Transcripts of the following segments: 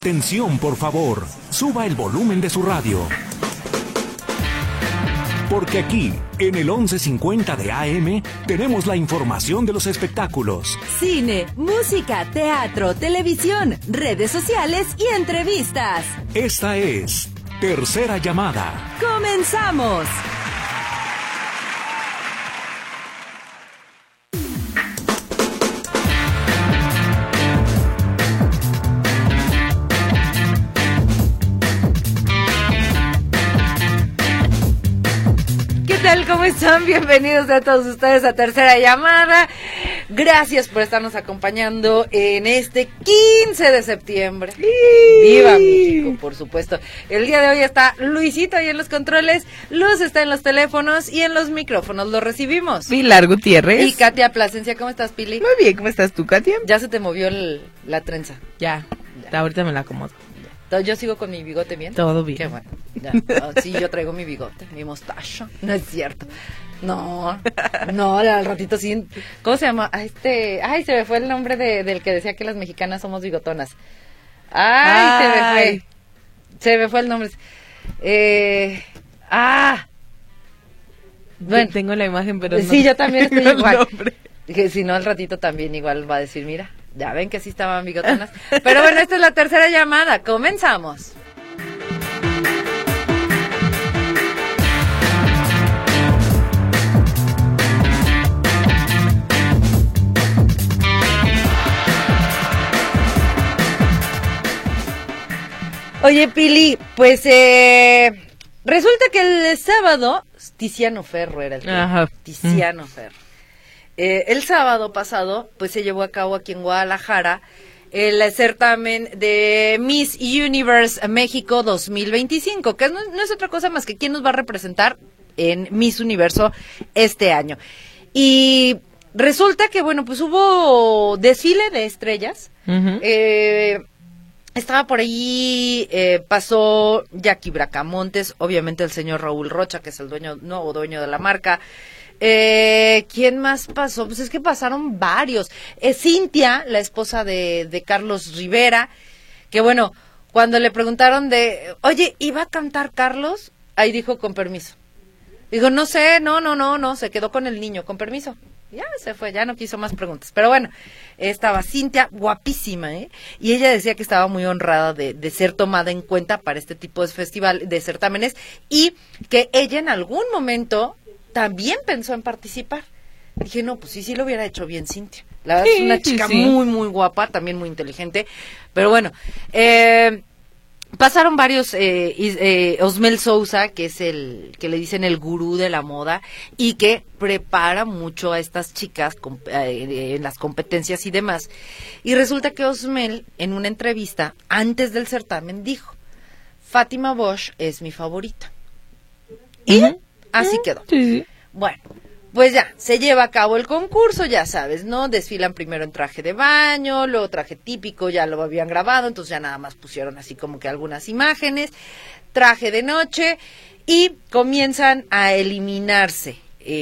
Atención, por favor, suba el volumen de su radio. Porque aquí, en el 1150 de AM, tenemos la información de los espectáculos. Cine, música, teatro, televisión, redes sociales y entrevistas. Esta es Tercera Llamada. ¡Comenzamos! ¿Cómo están? Bienvenidos a todos ustedes a Tercera Llamada. Gracias por estarnos acompañando en este 15 de septiembre. ¡Viva México, por supuesto! El día de hoy está Luisito ahí en los controles, Luz está en los teléfonos y en los micrófonos. Lo recibimos. Pilar Gutiérrez. Y Katia Plasencia. ¿Cómo estás, Pili? Muy bien, ¿cómo estás tú, Katia? Ya se te movió la trenza. Ya. Ahorita me la acomodo. Yo sigo con mi bigote bien. Todo bien. Qué bueno. Ya. Sí, yo traigo mi bigote, mi mostacho. No es cierto. No, al ratito sí. ¿Cómo se llama? Ay, se me fue el nombre del que decía que las mexicanas somos bigotonas. Se me fue el nombre. Bueno, tengo la imagen, pero no. Sí, yo también estoy igual. Dije, si no, al ratito también igual va a decir, mira, ya ven que sí estaban bigotonas. Pero bueno, esta es la tercera llamada. Comenzamos. Oye, Pili, pues resulta que el sábado, Tiziano Ferro era el Tiziano Ferro. El sábado pasado, pues se llevó a cabo aquí en Guadalajara el certamen de Miss Universe México 2025, que no es otra cosa más que quién nos va a representar en Miss Universo este año. Y resulta que, bueno, pues hubo desfile de estrellas. Estaba por ahí, pasó Jackie Bracamontes, obviamente el señor Raúl Rocha, que es el nuevo dueño de la marca. ¿Quién más pasó? Pues es que pasaron varios. Cintia, la esposa de Carlos Rivera, que bueno, cuando le preguntaron oye, ¿iba a cantar Carlos? Ahí dijo, con permiso. Dijo, no sé, no, se quedó con el niño, con permiso. Ya se fue, ya no quiso más preguntas. Pero bueno, estaba Cintia, guapísima, y ella decía que estaba muy honrada de ser tomada en cuenta para este tipo de festival, de certámenes, y que ella en algún momento también pensó en participar. Dije, no, pues sí lo hubiera hecho bien Cintia. La verdad es una chica muy, muy guapa, también muy inteligente. Pero bueno, pasaron varios, Osmel Sousa, que es el que le dicen el gurú de la moda y que prepara mucho a estas chicas en las competencias y demás. Y resulta que Osmel, en una entrevista antes del certamen, dijo, Fátima Bosch es mi favorita. Y así quedó. Sí. Bueno, pues ya, se lleva a cabo el concurso, ya sabes, ¿no? Desfilan primero en traje de baño, luego traje típico, ya lo habían grabado, entonces ya nada más pusieron así como que algunas imágenes, traje de noche, y comienzan a eliminarse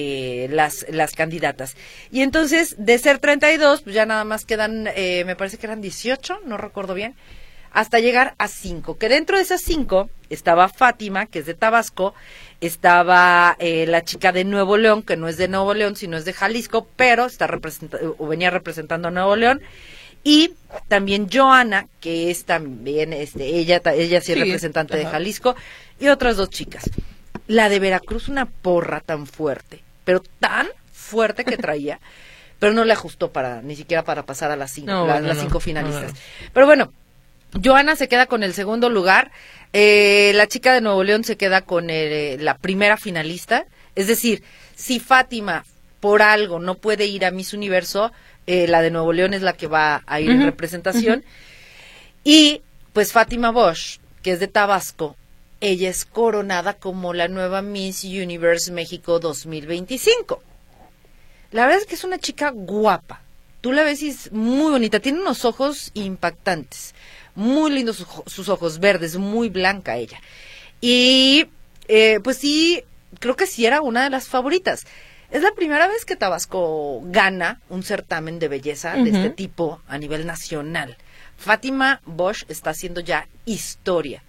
las candidatas. Y entonces, de ser 32, pues ya nada más quedan, me parece que eran 18, no recuerdo bien, hasta llegar a 5, que dentro de esas 5 estaba Fátima, que es de Tabasco, estaba la chica de Nuevo León, que no es de Nuevo León, sino es de Jalisco, pero venía representando a Nuevo León, y también Joana, que es también, ella sí es representante de Jalisco, y otras 2 chicas. La de Veracruz, una porra tan fuerte, pero tan fuerte que traía, pero no le ajustó ni siquiera para pasar a las 5, las 5 finalistas. Pero bueno, Joana se queda con el segundo lugar, la chica de Nuevo León se queda con la primera finalista, es decir, si Fátima por algo no puede ir a Miss Universo, la de Nuevo León es la que va a ir en representación, y pues Fátima Bosch, que es de Tabasco, ella es coronada como la nueva Miss Universe México 2025. La verdad es que es una chica guapa, tú la ves y es muy bonita, tiene unos ojos impactantes, muy lindos sus ojos verdes, muy blanca ella. Y pues sí, creo que sí era una de las favoritas. Es la primera vez que Tabasco gana un certamen de belleza de este tipo a nivel nacional. Fátima Bosch está haciendo ya historia.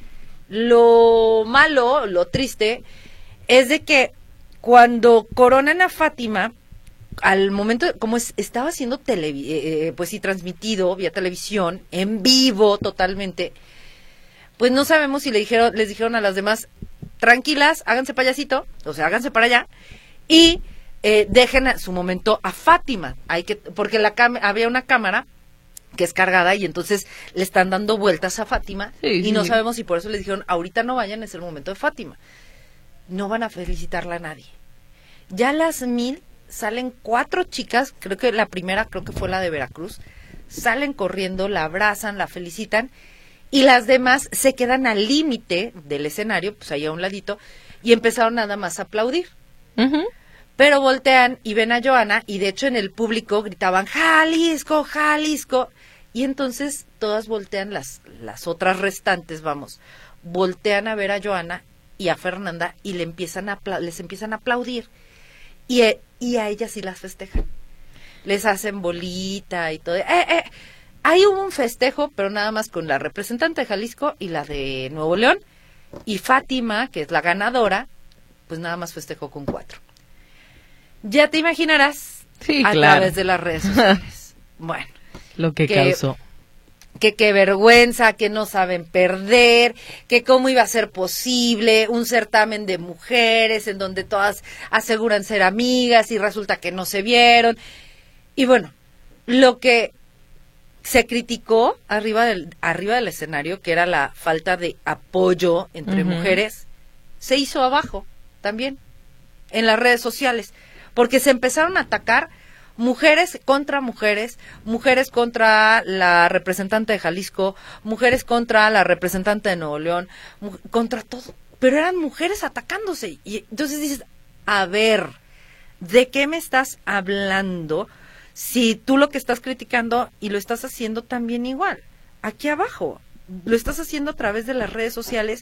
Lo malo, lo triste, es de que cuando coronan a Fátima, al momento, como estaba siendo pues sí, transmitido vía televisión, en vivo totalmente, pues no sabemos si les dijeron a las demás, tranquilas, háganse payasito, o sea, háganse para allá, y dejen a su momento a Fátima, porque había una cámara que es cargada y entonces le están dando vueltas a Fátima y no sabemos si por eso les dijeron, ahorita no vayan, es el momento de Fátima. No van a felicitarla a nadie. Ya a las 1000 salen 4 chicas, creo que la primera fue la de Veracruz, salen corriendo, la abrazan, la felicitan y las demás se quedan al límite del escenario, pues ahí a un ladito, y empezaron nada más a aplaudir. Uh-huh. Pero voltean y ven a Joana y de hecho en el público gritaban Jalisco, Jalisco, y entonces todas voltean, las otras restantes, voltean a ver a Joana y a Fernanda y les empiezan a aplaudir y a ellas sí las festejan, les hacen bolita y todo. Ahí hubo un festejo, pero nada más con la representante de Jalisco y la de Nuevo León, y Fátima, que es la ganadora, pues nada más festejó con 4. Ya te imaginarás, sí, a claro, través de las redes sociales. Bueno, lo que causó. Que qué vergüenza, que no saben perder, que cómo iba a ser posible un certamen de mujeres en donde todas aseguran ser amigas y resulta que no se vieron. Y bueno, lo que se criticó arriba del escenario, que era la falta de apoyo entre mujeres, se hizo abajo también en las redes sociales, porque se empezaron a atacar mujeres contra mujeres, mujeres contra la representante de Jalisco, mujeres contra la representante de Nuevo León, contra todo, pero eran mujeres atacándose, y entonces dices, a ver, ¿de qué me estás hablando si tú lo que estás criticando y lo estás haciendo también igual? Aquí abajo, lo estás haciendo a través de las redes sociales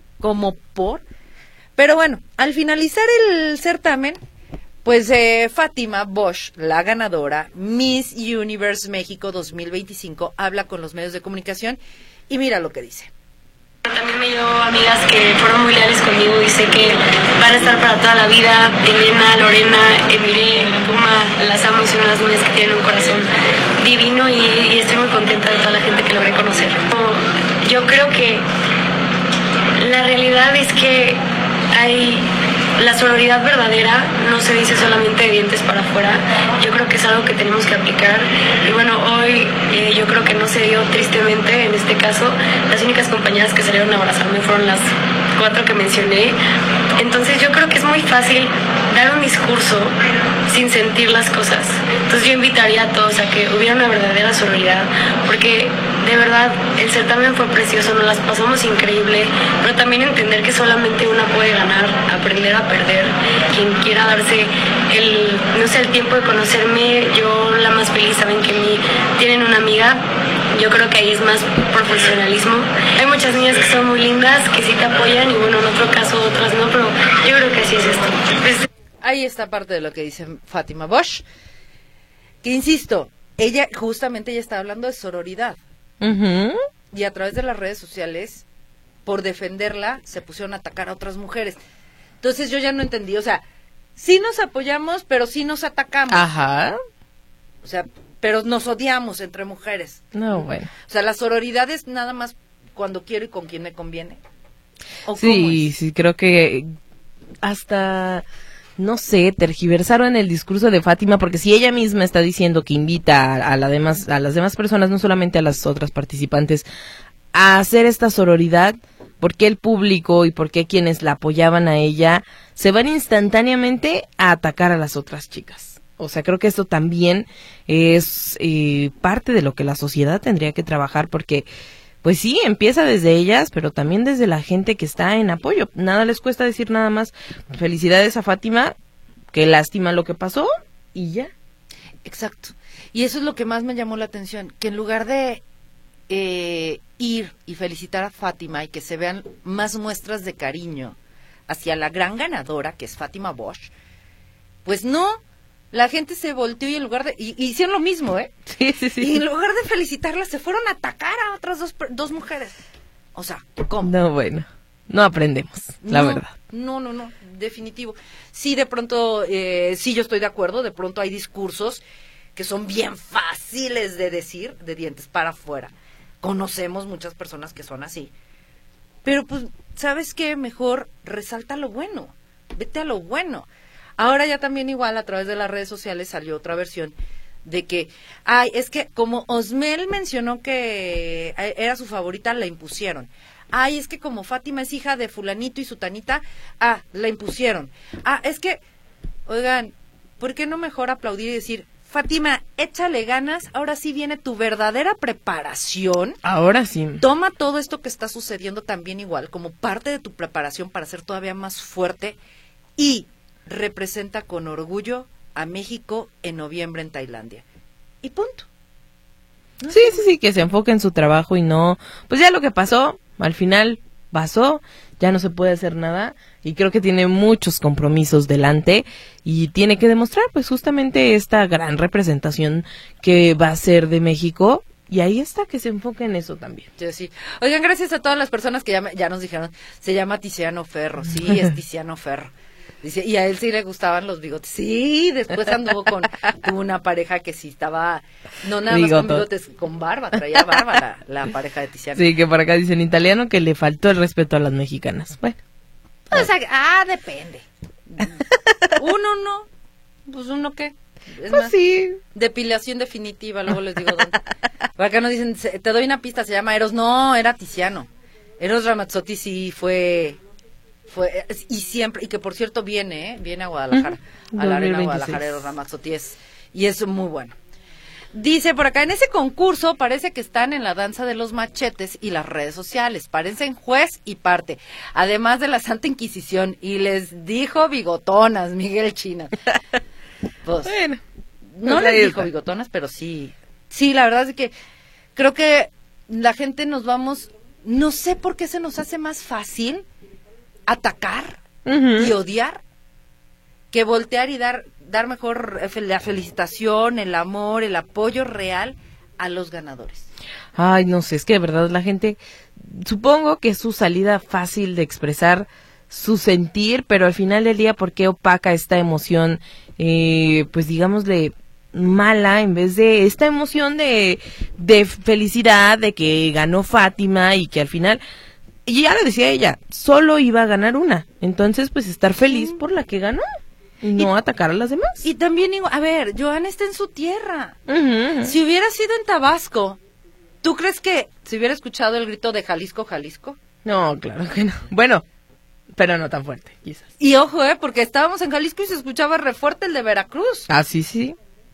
pero bueno, al finalizar el certamen, pues Fátima Bosch, la ganadora, Miss Universe México 2025, habla con los medios de comunicación y mira lo que dice. También me llevo amigas que fueron muy leales conmigo y sé que van a estar para toda la vida. Elena, Lorena, Emile, Puma, las amo, son unas niñas que tienen un corazón divino y estoy muy contenta de toda la gente que logré conocer. Yo creo que la realidad es que la sororidad verdadera no se dice solamente de dientes para afuera. Yo creo que es algo que tenemos que aplicar. Y bueno, hoy yo creo que no se dio, tristemente, en este caso. Las únicas compañeras que salieron a abrazarme fueron las 4 que mencioné. Entonces yo creo que es muy fácil dar un discurso sin sentir las cosas. Entonces yo invitaría a todos a que hubiera una verdadera sororidad, porque de verdad el certamen fue precioso, nos las pasamos increíble, pero también entender que solamente una puede ganar, aprender a perder. Quien quiera darse el tiempo de conocerme, yo la más feliz, saben que tienen una amiga. Yo creo que ahí es más profesionalismo. Hay muchas niñas que son muy lindas, que sí te apoyan, y bueno, en otro caso otras no, pero yo creo que así es esto. Pues, ahí está parte de lo que dice Fátima Bosch, que insisto, ella está hablando de sororidad. Uh-huh. Y a través de las redes sociales, por defenderla, se pusieron a atacar a otras mujeres. Entonces yo ya no entendí, o sea, sí nos apoyamos, pero sí nos atacamos. Ajá. O sea, pero nos odiamos entre mujeres. No, bueno. O sea, la sororidad es nada más cuando quiero y con quien me conviene. ¿O sí, creo que hasta, no sé, tergiversaron el discurso de Fátima, porque si ella misma está diciendo que invita a las demás personas, no solamente a las otras participantes, a hacer esta sororidad, ¿por qué el público y por qué quienes la apoyaban a ella se van instantáneamente a atacar a las otras chicas? O sea, creo que esto también es parte de lo que la sociedad tendría que trabajar, porque pues sí, empieza desde ellas, pero también desde la gente que está en apoyo. Nada les cuesta decir nada más, felicidades a Fátima, qué lástima lo que pasó, y ya. Exacto. Y eso es lo que más me llamó la atención, que en lugar de ir y felicitar a Fátima y que se vean más muestras de cariño hacia la gran ganadora, que es Fátima Bosch, pues no, La gente se volteó y en lugar de... Y hicieron lo mismo, ¿eh? Sí, sí, sí. Y en lugar de felicitarlas, se fueron a atacar a otras dos mujeres. O sea, ¿cómo? No, bueno, no aprendemos, la verdad. No, definitivo. Sí, de pronto, sí, yo estoy de acuerdo, de pronto hay discursos que son bien fáciles de decir, de dientes para afuera. Conocemos muchas personas que son así. Pero pues, ¿sabes qué? Mejor resalta lo bueno, vete a lo bueno. Ahora ya también igual a través de las redes sociales salió otra versión de que, es que como Osmel mencionó que era su favorita, la impusieron. Es que como Fátima es hija de fulanito y sutanita, la impusieron. Es que, oigan, ¿por qué no mejor aplaudir y decir, Fátima, échale ganas, ahora sí viene tu verdadera preparación? Ahora sí. Toma todo esto que está sucediendo también igual, como parte de tu preparación para ser todavía más fuerte y representa con orgullo a México en noviembre en Tailandia. Y punto. ¿No? Sí, que se enfoque en su trabajo y no, pues ya lo que pasó, al final pasó, ya no se puede hacer nada y creo que tiene muchos compromisos delante y tiene que demostrar pues justamente esta gran representación que va a ser de México y ahí está, que se enfoque en eso también. Sí. Oigan, gracias a todas las personas que ya nos dijeron, se llama Tiziano Ferro, sí, es Tiziano Ferro. Dice, y a él sí le gustaban los bigotes. Sí, después anduvo tuvo una pareja que sí estaba, no nada más con bigotes, con barba, traía barba la pareja de Tiziano. Sí, que por acá dicen en italiano que le faltó el respeto a las mexicanas. Bueno. O sea, depende. Uno no, pues uno qué. Es pues más, sí. Depilación definitiva, luego les digo dónde. Por acá nos dicen, te doy una pista, se llama Eros. No, era Tiziano. Eros Ramazzotti sí fue y siempre, y que por cierto viene a Guadalajara, a la Arena Guadalajara, Eros Ramazzotti y es muy bueno. Dice por acá, en ese concurso parece que están en la danza de los machetes y las redes sociales, parecen juez y parte, además de la Santa Inquisición, y les dijo bigotonas, Miguel China. Pues, bueno, no les dijo bigotonas, pero sí, la verdad es que creo que la gente no sé por qué se nos hace más fácil atacar y odiar que voltear y dar mejor la felicitación, el amor, el apoyo real a los ganadores. Ay, no sé, es que de verdad la gente, supongo que es su salida fácil de expresar su sentir, pero al final del día, ¿por qué opaca esta emoción, pues digámosle, mala, en vez de esta emoción de felicidad, de que ganó Fátima y que al final... Y ya lo decía ella, solo iba a ganar una. Entonces, pues estar feliz por la que ganó y no atacar a las demás. Y también, a ver, Joana está en su tierra. Si hubiera sido en Tabasco, ¿tú crees que se hubiera escuchado el grito de Jalisco, Jalisco? No, claro que no. Bueno, pero no tan fuerte, quizás. Y ojo, porque estábamos en Jalisco y se escuchaba re fuerte el de Veracruz. Sí.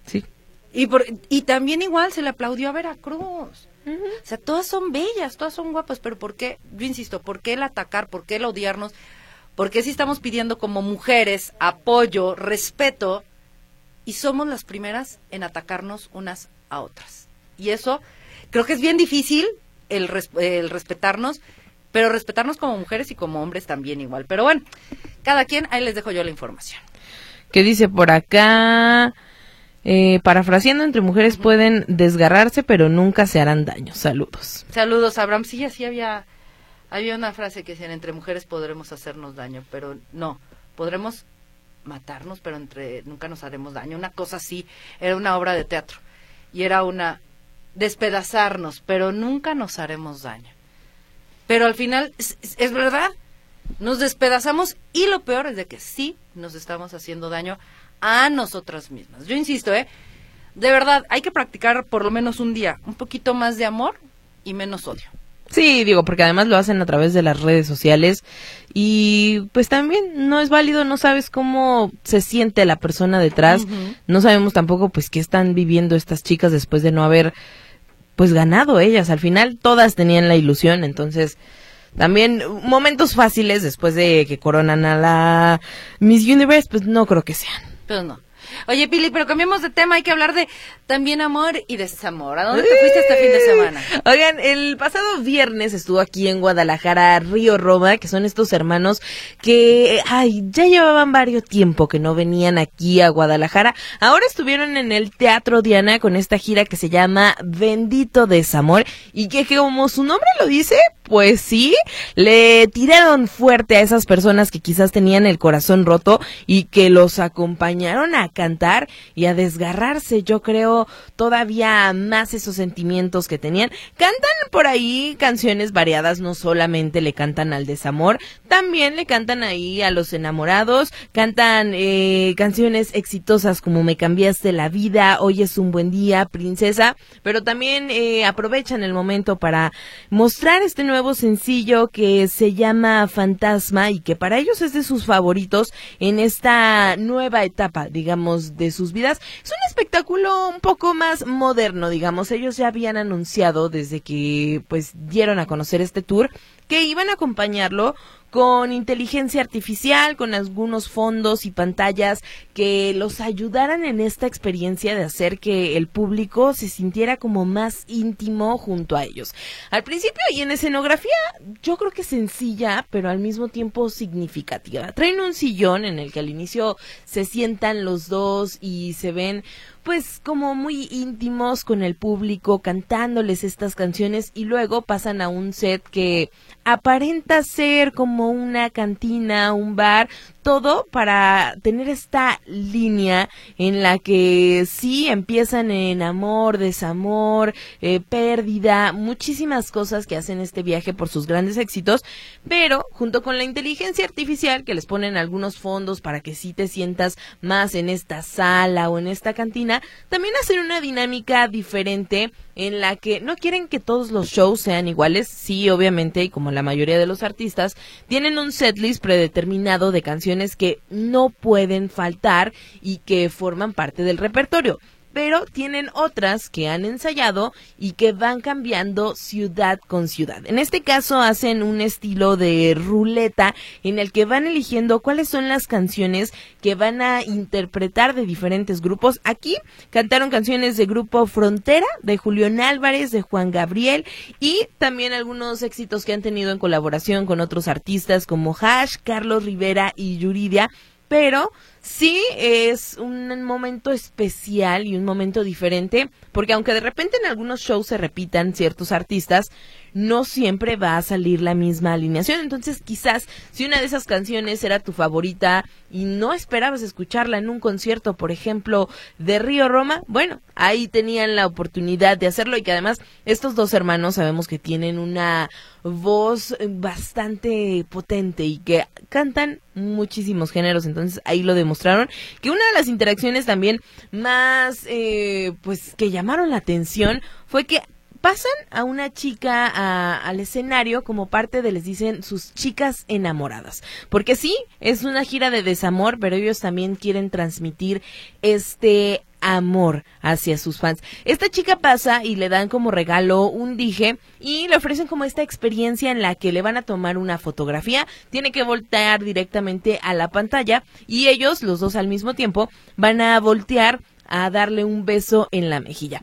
Y también igual se le aplaudió a Veracruz. O sea, todas son bellas, todas son guapas, pero ¿por qué? Yo insisto, ¿por qué el atacar? ¿Por qué el odiarnos? ¿Por qué si estamos pidiendo como mujeres apoyo, respeto, y somos las primeras en atacarnos unas a otras? Y eso creo que es bien difícil el respetarnos, pero respetarnos como mujeres y como hombres también igual. Pero bueno, cada quien, ahí les dejo yo la información. ¿Qué dice por acá? Parafraseando, entre mujeres pueden desgarrarse, pero nunca se harán daño. Saludos. Saludos, Abraham. Sí, así había una frase que decían, entre mujeres podremos hacernos daño, pero no, podremos matarnos, pero nunca nos haremos daño. Una cosa así, era una obra de teatro, y era despedazarnos, pero nunca nos haremos daño. Pero al final, es verdad, nos despedazamos, y lo peor es de que sí nos estamos haciendo daño a nosotras mismas. Yo insisto, de verdad, hay que practicar por lo menos un día, un poquito más de amor y menos odio. Sí, digo, porque además lo hacen a través de las redes sociales y pues también no es válido, no sabes cómo se siente la persona detrás, no sabemos tampoco pues qué están viviendo estas chicas después de no haber pues ganado ellas. Al final todas tenían la ilusión, entonces también momentos fáciles después de que coronan a la Miss Universe, pues no creo que sean. Pero no. Oye, Pili, pero cambiamos de tema, hay que hablar de también amor y desamor. ¿A dónde te fuiste este fin de semana? Oigan, el pasado viernes estuvo aquí en Guadalajara Río Roma, que son estos hermanos que, ya llevaban varios tiempo que no venían aquí a Guadalajara. Ahora estuvieron en el Teatro Diana con esta gira que se llama Bendito Desamor, y que como su nombre lo dice, pues sí, le tiraron fuerte a esas personas que quizás tenían el corazón roto y que los acompañaron a cantar y a desgarrarse, yo creo, todavía más esos sentimientos que tenían. Cantan por ahí canciones variadas, no solamente le cantan al desamor, también le cantan ahí a los enamorados, cantan canciones exitosas como Me cambiaste la vida, Hoy es un buen día, Princesa, pero también aprovechan el momento para mostrar este nuevo sencillo que se llama Fantasma y que para ellos es de sus favoritos en esta nueva etapa, digamos, de sus vidas. Es un espectáculo un poco más moderno, digamos. Ellos ya habían anunciado desde que pues dieron a conocer este tour que iban a acompañarlo con inteligencia artificial, con algunos fondos y pantallas que los ayudaran en esta experiencia de hacer que el público se sintiera como más íntimo junto a ellos. Al principio y en escenografía, yo creo que sencilla, pero al mismo tiempo significativa. Traen un sillón en el que al inicio se sientan los dos y se ven pues como muy íntimos con el público, cantándoles estas canciones, y luego pasan a un set que aparenta ser como una cantina, un bar, todo para tener esta línea en la que sí empiezan en amor, desamor, pérdida, muchísimas cosas que hacen este viaje por sus grandes éxitos, pero junto con la inteligencia artificial que les ponen algunos fondos para que sí te sientas más en esta sala o en esta cantina, también hacen una dinámica diferente en la que no quieren que todos los shows sean iguales. Sí, obviamente, y como la mayoría de los artistas, tienen un setlist predeterminado de canciones que no pueden faltar y que forman parte del repertorio, pero tienen otras que han ensayado y que van cambiando ciudad con ciudad. En este caso hacen un estilo de ruleta en el que van eligiendo cuáles son las canciones que van a interpretar de diferentes grupos. Aquí cantaron canciones de Grupo Frontera, de Julián Álvarez, de Juan Gabriel, y también algunos éxitos que han tenido en colaboración con otros artistas como Hash, Carlos Rivera y Yuridia. Pero sí es un momento especial y un momento diferente, porque aunque de repente en algunos shows se repitan ciertos artistas, no siempre va a salir la misma alineación. Entonces quizás si una de esas canciones era tu favorita y no esperabas escucharla en un concierto, por ejemplo, de Río Roma, bueno, ahí tenían la oportunidad de hacerlo, y que además estos dos hermanos sabemos que tienen una voz bastante potente y que cantan muchísimos géneros, entonces ahí lo demostraron. Que una de las interacciones también más pues que llamaron la atención fue que pasan a una chica al escenario como parte de, les dicen, sus chicas enamoradas. Porque sí, es una gira de desamor, pero ellos también quieren transmitir este amor hacia sus fans. Esta chica pasa y le dan como regalo un dije y le ofrecen como esta experiencia en la que le van a tomar una fotografía, tiene que voltear directamente a la pantalla y ellos, los dos al mismo tiempo, van a voltear a darle un beso en la mejilla.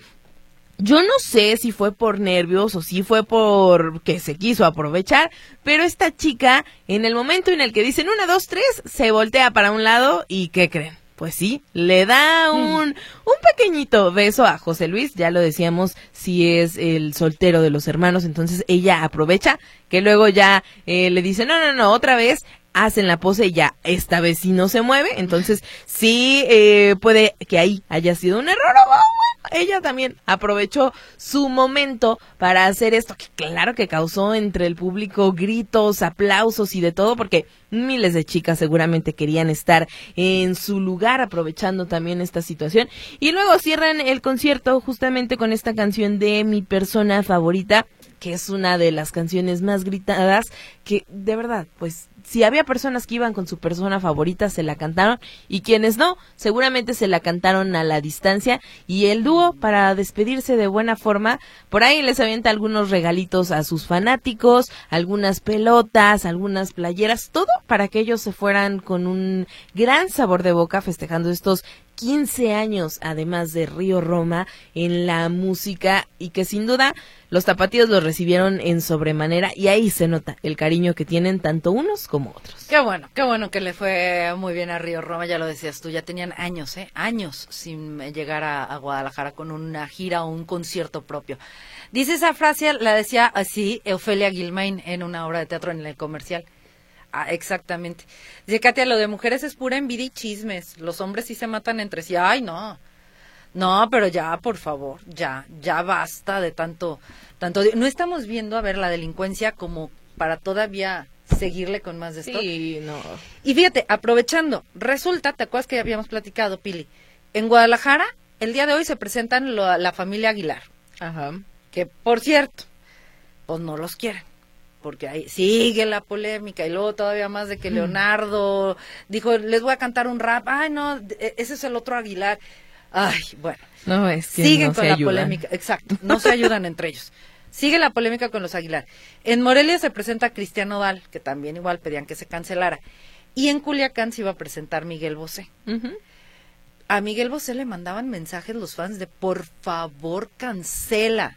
Yo no sé si fue por nervios o si fue por que se quiso aprovechar, pero esta chica, en el momento en el que dicen 1, 2, 3, se voltea para un lado y ¿qué creen? Pues sí, le da un pequeñito beso a José Luis, ya lo decíamos, si es el soltero de los hermanos, entonces ella aprovecha, que luego ya le dice, no, otra vez, hacen la pose y ya, esta vez sí no se mueve, entonces sí puede que ahí haya sido un error, ella también aprovechó su momento para hacer esto, que claro que causó entre el público gritos, aplausos y de todo, porque miles de chicas seguramente querían estar en su lugar aprovechando también esta situación. Y luego cierran el concierto justamente con esta canción de Mi Persona Favorita, que es una de las canciones más gritadas, que de verdad, pues si había personas que iban con su persona favorita, se la cantaron, y quienes no, seguramente se la cantaron a la distancia, y el dúo, para despedirse de buena forma, por ahí les avienta algunos regalitos a sus fanáticos, algunas pelotas, algunas playeras, todo para que ellos se fueran con un gran sabor de boca festejando estos 15 años, además de Río Roma, en la música y que sin duda los tapatíos los recibieron en sobremanera y ahí se nota el cariño que tienen tanto unos como otros. Qué bueno que le fue muy bien a Río Roma, ya lo decías tú, ya tenían años sin llegar a Guadalajara con una gira o un concierto propio. Dice esa frase, la decía así Ofelia Guilmain en una obra de teatro en El Comercial. Exactamente. Dice Katia, lo de mujeres es pura envidia y chismes. Los hombres sí se matan entre sí. Ay, no. No, pero ya, por favor, ya basta de tanto. No estamos viendo, a ver, la delincuencia como para todavía seguirle con más de esto. Sí, no. Y fíjate, aprovechando, resulta, ¿te acuerdas que ya habíamos platicado, Pili? En Guadalajara, el día de hoy se presentan la familia Aguilar. Ajá. Que, por cierto, pues no los quieren. Porque ahí sigue la polémica y luego todavía más de que Leonardo dijo, les voy a cantar un rap. Ay, no, ese es el otro Aguilar. Ay, bueno. No, es que siguen no con se la ayudan. polémica. Exacto, no se ayudan entre ellos. Sigue la polémica con los Aguilar. En Morelia se presenta Cristian Nodal, que también igual pedían que se cancelara. Y en Culiacán se iba a presentar Miguel Bosé. Uh-huh. A Miguel Bosé le mandaban mensajes los fans de por favor cancela.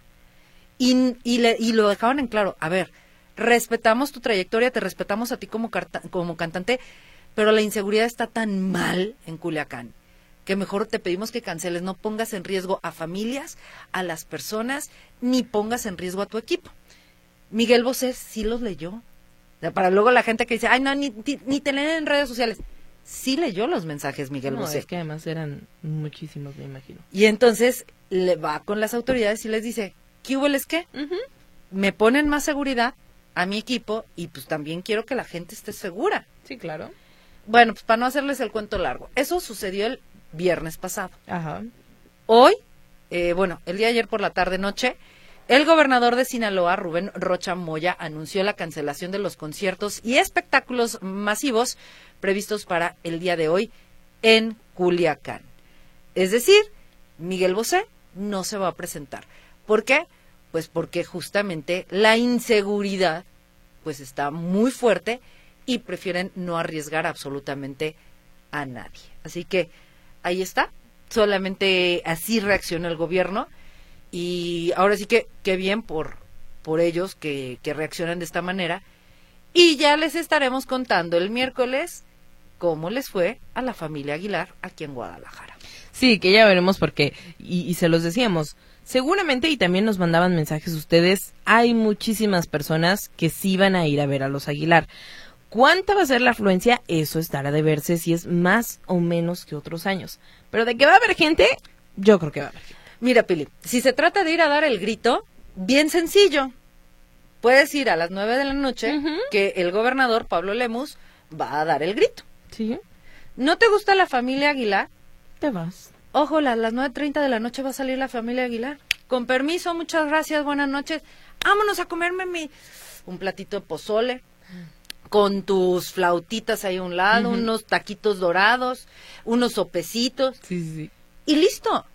Y lo dejaban en claro, a ver, respetamos tu trayectoria, te respetamos a ti como cantante, pero la inseguridad está tan mal en Culiacán que mejor te pedimos que canceles, no pongas en riesgo a familias, a las personas, ni pongas en riesgo a tu equipo. Miguel Bosé sí los leyó. O sea, para luego la gente que dice, ay no, ni te leen en redes sociales. Sí leyó los mensajes Miguel Bosé. Es que además eran muchísimos, me imagino. Y entonces le va con las autoridades y les dice, ¿qué hubo les qué? Uh-huh. Me ponen más seguridad a mi equipo y pues también quiero que la gente esté segura. Sí, claro. Bueno, pues para no hacerles el cuento largo, eso sucedió el viernes pasado. Ajá. Hoy, el día de ayer por la tarde-noche, el gobernador de Sinaloa, Rubén Rocha Moya, anunció la cancelación de los conciertos y espectáculos masivos previstos para el día de hoy en Culiacán. Es decir, Miguel Bosé no se va a presentar. ¿Por qué? Pues porque justamente la inseguridad pues está muy fuerte y prefieren no arriesgar absolutamente a nadie. Así que ahí está, solamente así reaccionó el gobierno y ahora sí que qué bien por ellos que reaccionan de esta manera y ya les estaremos contando el miércoles cómo les fue a la familia Aguilar aquí en Guadalajara. Sí, que ya veremos porque, y se los decíamos, seguramente, y también nos mandaban mensajes ustedes, hay muchísimas personas que sí van a ir a ver a los Aguilar. ¿Cuánta va a ser la afluencia? Eso estará de verse si es más o menos que otros años. Pero de que va a haber gente, yo creo que va a haber gente. Mira, Pili, si se trata de ir a dar el grito, bien sencillo. Puedes ir a las 9 de la noche, Uh-huh. que el gobernador Pablo Lemus va a dar el grito. ¿Sí? ¿No te gusta la familia Aguilar? Te vas. Ojo, a las 9:30 de la noche va a salir la familia Aguilar. Con permiso, muchas gracias, buenas noches. Vámonos a comerme un platito de pozole, con tus flautitas ahí a un lado, Uh-huh. unos taquitos dorados, unos sopecitos, Sí. y listo.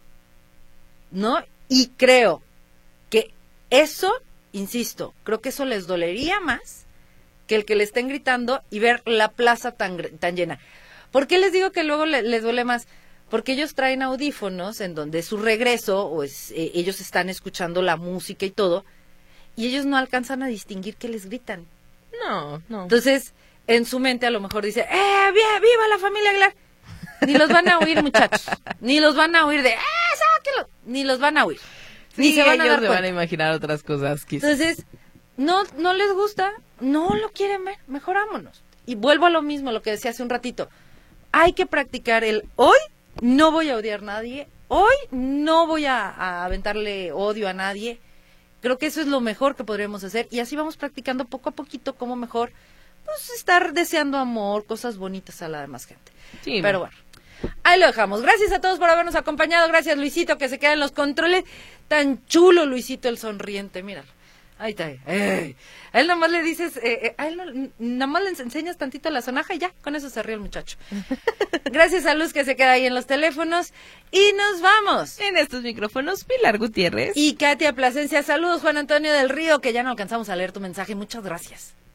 ¿No? Y creo que eso, insisto, creo que eso les dolería más que el que le estén gritando y ver la plaza tan llena. ¿Por qué les digo que luego les duele más? Porque ellos traen audífonos en donde su regreso, ellos están escuchando la música y todo, y ellos no alcanzan a distinguir que les gritan. No. Entonces, en su mente a lo mejor dice, ¡viva la familia Aguilar! Ni los van a oír, muchachos. Ni los van a oír de, sáquenlo! Ni los van a oír. Ni Sí, se van a ellos dar se cuenta. van a imaginar otras cosas, quizás. Entonces, no les gusta, no lo quieren ver, mejor vámonos. Y vuelvo a lo mismo, lo que decía hace un ratito. Hay que practicar hoy no voy a odiar a nadie, hoy no voy a aventarle odio a nadie. Creo que eso es lo mejor que podríamos hacer y así vamos practicando poco a poquito cómo mejor pues estar deseando amor, cosas bonitas a la demás gente. Sí, Pero bueno, ahí lo dejamos. Gracias a todos por habernos acompañado. Gracias, Luisito, que se queda en los controles. Tan chulo, Luisito, el sonriente. Míralo. Ahí está. A él nomás le dices, a él nomás le enseñas tantito la sonaja y ya, con eso se ríe el muchacho. Gracias a Luz, que se queda ahí en los teléfonos. Y nos vamos. En estos micrófonos, Pilar Gutiérrez. Y Katia Plasencia. Saludos, Juan Antonio del Río, que ya no alcanzamos a leer tu mensaje. Muchas gracias.